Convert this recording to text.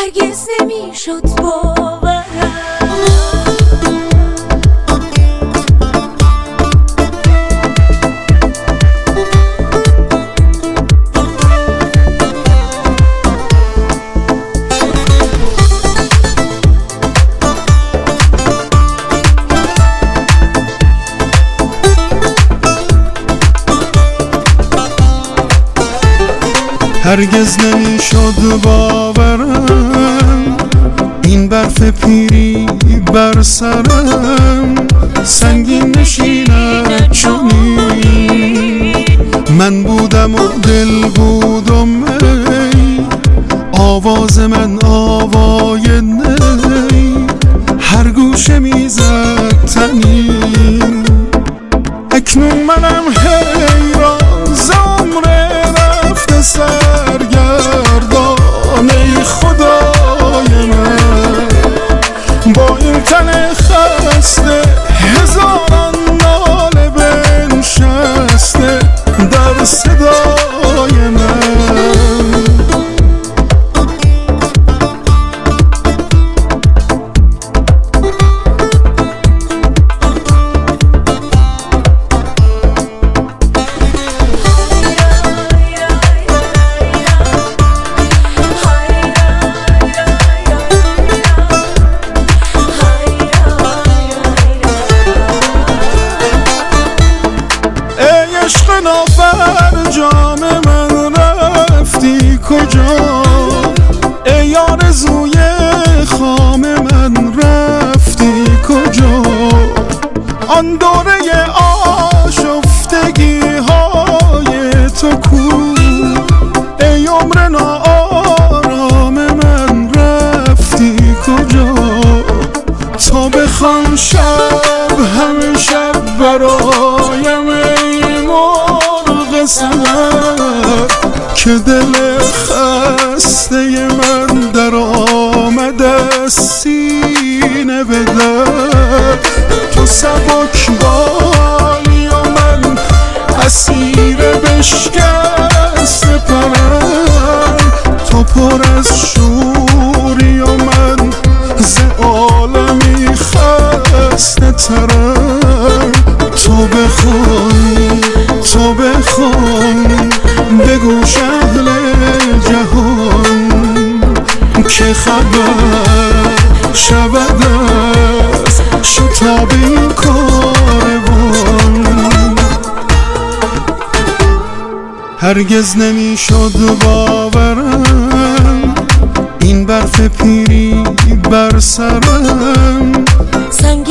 هرگز نمیشد باورم. هرگز نمیشد باورم این برف پیری بر سرم سنگین نشیند چنین. من بودم و دل بود و می آواز من آوای نی هر گوشه میزد تنین. اکنون منم حیران زمره رفته سرگردان ای خدای من با این تن خسته هزاران ناله بنشسته در صدای من. جام من رفتی کجا ای آرزوی خام من رفتی کجا. آن دوره آشفتگی های تو کو ای عمر ناآرام من رفتی کجا. تا بخوان شب همه شب برایم ای مرغ سحر که دل خسته من در آمد از سینه به در. تو سبک بالی و من اسیر بشکست پرم تو پر از شوری و من ز عالمی خسته ترم. تو بخوان بگوش اهل جهان که خبر شود از شتاب این کاروان. هرگز نمیشد باورم این برف پیری بر سرم